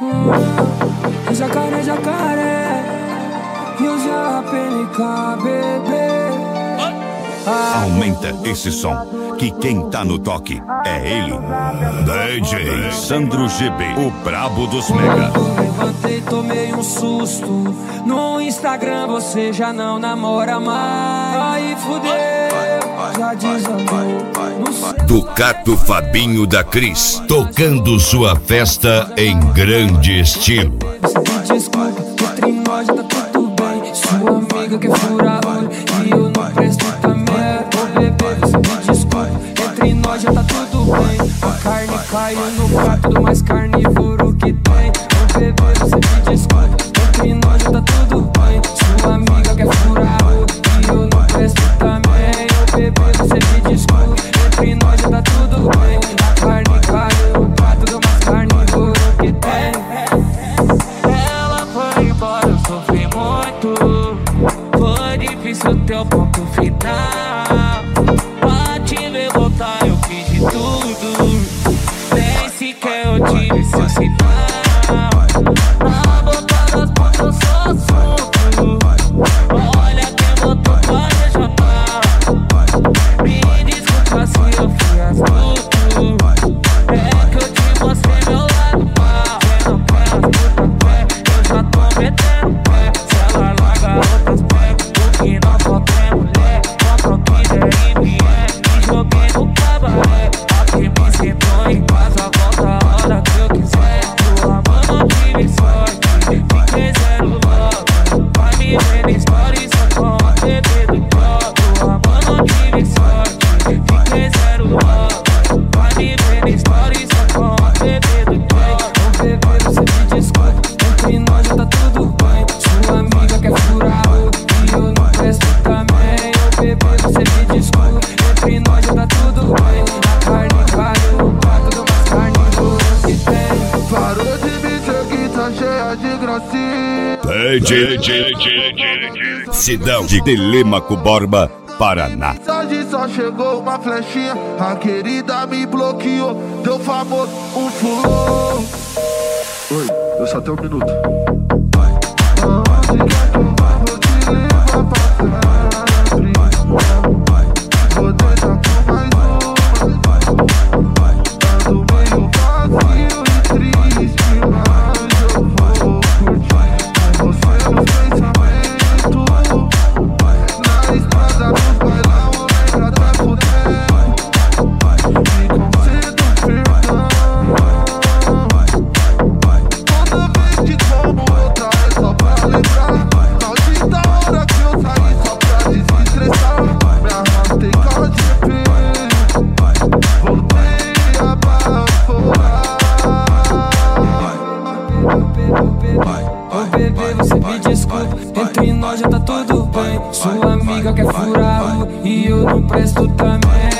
Jacaré, jacaré, e o JPNK, bebê. Aumenta esse som, que quem tá no toque é ele, DJ Sandro GB, o brabo dos mega. Levantei, tomei um susto. No Instagram você já não namora mais. Aí fudeu, já desandou. Ducato Fabinho da Cris, tocando sua festa em grande estilo. Você me desculpa, entre nós já tá tudo bem. Sua amiga quer furar olho e eu não presto também. Ô bebê, você me desculpa, entre nós já tá tudo bem. A carne caiu no prato do mais carnívoro que tem. Ô bebê, você me desculpa, entre nós já tá tudo bem. Sua amiga quer furar olho e eu não presto também. Ô bebê, você me desculpa, entre nós já tá tudo bem. A carne caiu no prato do mais carnívoro que tem. Ela foi embora, eu sofri muito. Foi difícil ter o ponto final. Pra te ver voltar eu fiz de tudo. Nem sequer eu tive seu sinal. Na boca das pontas eu sou assunto. Olha quem botou pra regional. Me desculpa se eu fui astuto. É que eu te mostrei meu lado mal. Quem não quer as putas pé, eu já tô metendo pé. Se ela larga outras pega, o que não falta é mulher. Compra o que der e vier, me joguei no cabaré. Aqui me sentou em casa, volta a hora que eu quiser. O amor não tive sorte, fiquei zero logo. Vai me ver na story só com a bebê do bloco. O amor não tive sorte, fiquei zero logo. Vai me ver na story só com a bebê do bloco. Ô bebê, você me desculpa, entre nós já tá tudo bem. Sua amiga quer furar o e eu não presto também. Ô bebê, você me desculpa, entre nós já tá tudo bem. A carne caiu no prato do mais carnívoro que tem. Parou de me seguir, tá cheia de gracinha. Cidão de Telêmaco Borba, Paraná. Mensagem só chegou uma flechinha. A querida me bloqueou. Deu famoso, um fulô. Oi, eu só tenho um minuto. Aonde quer que eu vá, vou te levar pra sempre. Vou deixar com mais uma. Ando meio vazio e triste, mas eu vou curtir com você nos pensamentos. Na estrada, nos bailão, lembra até fuder. Me concedo perdão. Toda vez que como outra é só pra lembrar. Maldita hora que eu saí só pra desestressar. Me arrastei com a GP, voltei a baforar. Ô bebê, você me desculpa, entre nós já tá tudo bem. Sua amiga quer furar o e eu não presto também.